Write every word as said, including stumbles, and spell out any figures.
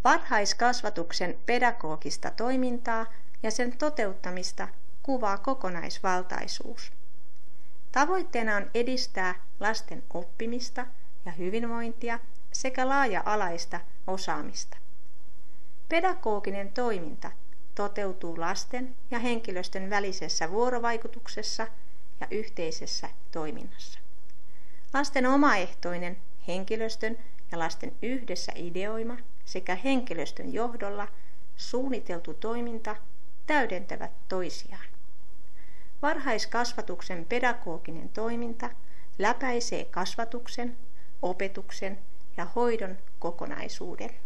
Varhaiskasvatuksen pedagogista toimintaa ja sen toteuttamista kuvaa kokonaisvaltaisuus. Tavoitteena on edistää lasten oppimista ja hyvinvointia sekä laaja-alaista osaamista. Pedagoginen toiminta toteutuu lasten ja henkilöstön välisessä vuorovaikutuksessa ja yhteisessä toiminnassa. Lasten omaehtoinen, henkilöstön ja lasten yhdessä ideoima sekä henkilöstön johdolla suunniteltu toiminta täydentävät toisiaan. Varhaiskasvatuksen pedagoginen toiminta läpäisee kasvatuksen, opetuksen ja hoidon kokonaisuuden.